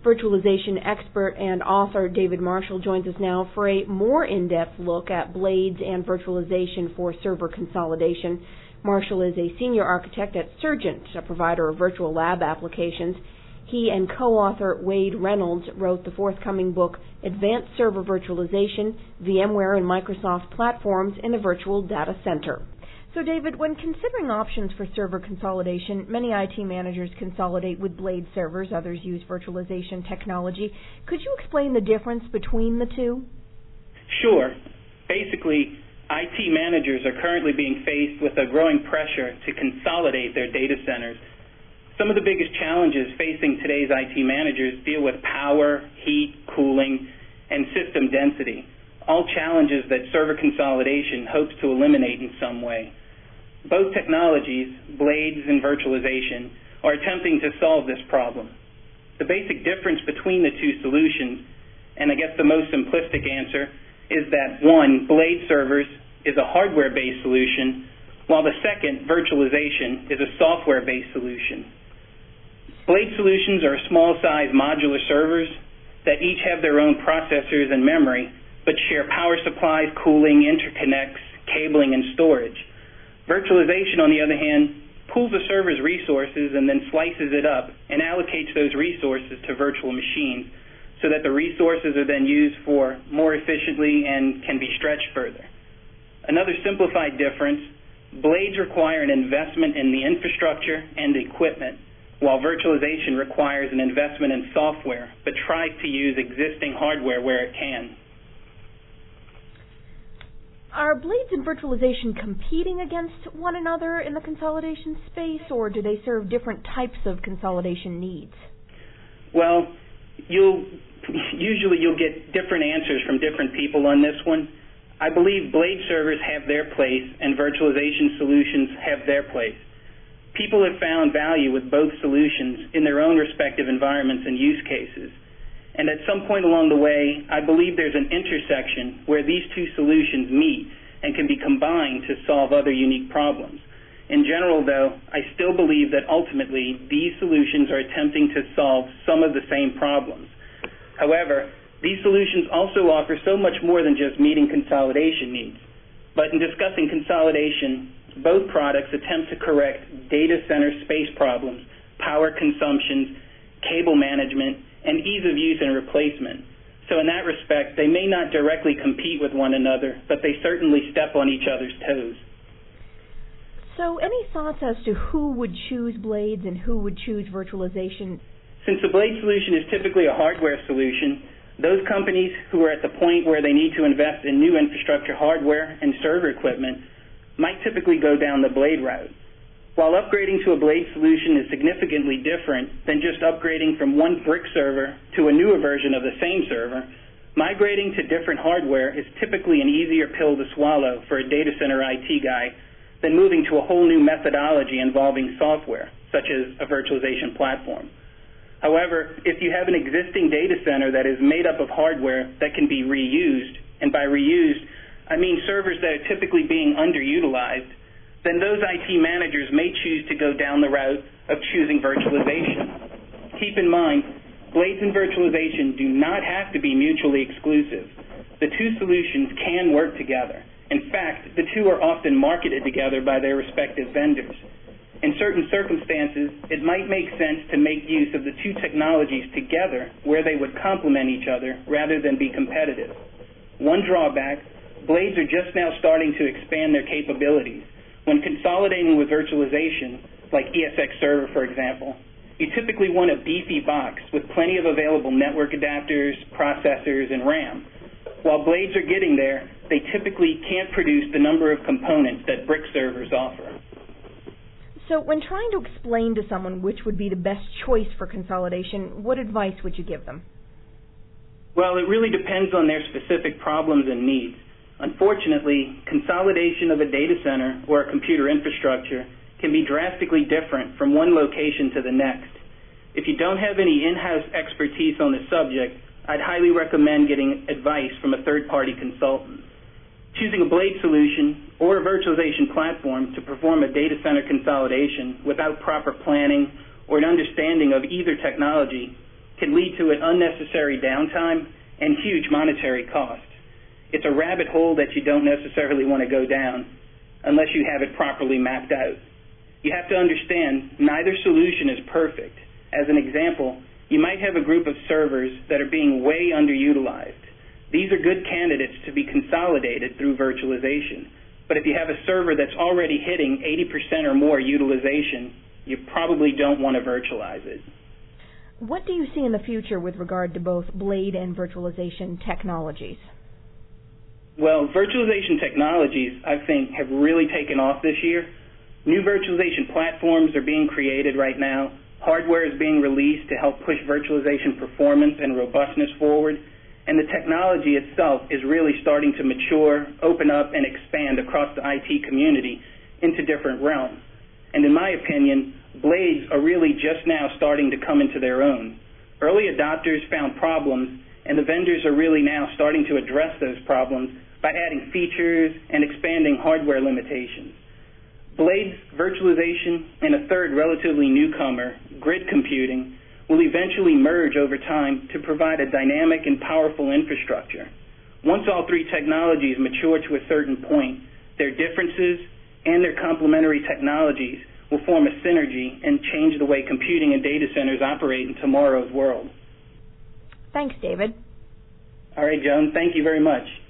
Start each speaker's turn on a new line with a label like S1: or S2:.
S1: Virtualization expert and author David Marshall joins us now for a more in-depth look at blades and virtualization for server consolidation. Marshall is a senior architect at Surgent, a provider of virtual lab applications. He and co-author Wade Reynolds wrote the forthcoming book, Advanced Server Virtualization, VMware and Microsoft Platforms in a Virtual Data Center. So, David, when considering options for server consolidation, many IT managers consolidate with blade servers. Others use virtualization technology. Could you explain the difference between the two?
S2: Sure. Basically, IT managers are currently being faced with a growing pressure to consolidate their data centers. Some of the biggest challenges facing today's IT managers deal with power, heat, cooling, and system density, all challenges that server consolidation hopes to eliminate in some way. Both technologies, blades and virtualization, are attempting to solve this problem. The basic difference between the two solutions, and I guess the most simplistic answer, is that one, blade servers, is a hardware-based solution, while the second, virtualization, is a software-based solution. Blade solutions are small-size modular servers that each have their own processors and memory, but share power supplies, cooling, interconnects, cabling, and storage. Virtualization, on the other hand, pools a server's resources and then slices it up and allocates those resources to virtual machines so that the resources are then used for more efficiently and can be stretched further. Another simplified difference, blades require an investment in the infrastructure and equipment, while virtualization requires an investment in software but tries to use existing hardware where it can.
S1: Are blades and virtualization competing against one another in the consolidation space, or do they serve different types of consolidation needs?
S2: Well, usually you'll get different answers from different people on this one. I believe blade servers have their place and virtualization solutions have their place. People have found value with both solutions in their own respective environments and use cases. And at some point along the way, I believe there's an intersection where these two solutions meet and can be combined to solve other unique problems. In general, though, I still believe that ultimately these solutions are attempting to solve some of the same problems. However, these solutions also offer so much more than just meeting consolidation needs. But in discussing consolidation, both products attempt to correct data center space problems, power consumptions, cable management, and ease of use and replacement. So in that respect, they may not directly compete with one another, but they certainly step on each other's toes.
S1: So any thoughts as to who would choose blades and who would choose virtualization?
S2: Since the blade solution is typically a hardware solution, those companies who are at the point where they need to invest in new infrastructure hardware and server equipment might typically go down the blade route. While upgrading to a blade solution is significantly different than just upgrading from one brick server to a newer version of the same server, migrating to different hardware is typically an easier pill to swallow for a data center IT guy than moving to a whole new methodology involving software, such as a virtualization platform. However, if you have an existing data center that is made up of hardware that can be reused, and by reused, I mean servers that are typically being underutilized, then those IT managers may choose to go down the route of choosing virtualization. Keep in mind, blades and virtualization do not have to be mutually exclusive. The two solutions can work together. In fact, the two are often marketed together by their respective vendors. In certain circumstances, it might make sense to make use of the two technologies together where they would complement each other rather than be competitive. One drawback, blades are just now starting to expand their capabilities. When consolidating with virtualization, like ESX Server, for example, you typically want a beefy box with plenty of available network adapters, processors, and RAM. While blades are getting there, they typically can't produce the number of components that brick servers offer.
S1: So when trying to explain to someone which would be the best choice for consolidation, what advice would you give them?
S2: Well, it really depends on their specific problems and needs. Unfortunately, consolidation of a data center or a computer infrastructure can be drastically different from one location to the next. If you don't have any in-house expertise on the subject, I'd highly recommend getting advice from a third-party consultant. Choosing a blade solution or a virtualization platform to perform a data center consolidation without proper planning or an understanding of either technology can lead to an unnecessary downtime and huge monetary costs. It's a rabbit hole that you don't necessarily want to go down unless you have it properly mapped out. You have to understand neither solution is perfect. As an example, you might have a group of servers that are being way underutilized. These are good candidates to be consolidated through virtualization. But if you have a server that's already hitting 80% or more utilization, you probably don't want to virtualize it.
S1: What do you see in the future with regard to both blade and virtualization technologies?
S2: Well, virtualization technologies, I think, have really taken off this year. New virtualization platforms are being created right now. Hardware is being released to help push virtualization performance and robustness forward. And the technology itself is really starting to mature, open up, and expand across the IT community into different realms. And in my opinion, blades are really just now starting to come into their own. Early adopters found problems, and the vendors are really now starting to address those problems by adding features and expanding hardware limitations. Blades, virtualization, and a third relatively newcomer, grid computing, will eventually merge over time to provide a dynamic and powerful infrastructure. Once all three technologies mature to a certain point, their differences and their complementary technologies will form a synergy and change the way computing and data centers operate in tomorrow's world.
S1: Thanks, David.
S2: All right, Joan. Thank you very much.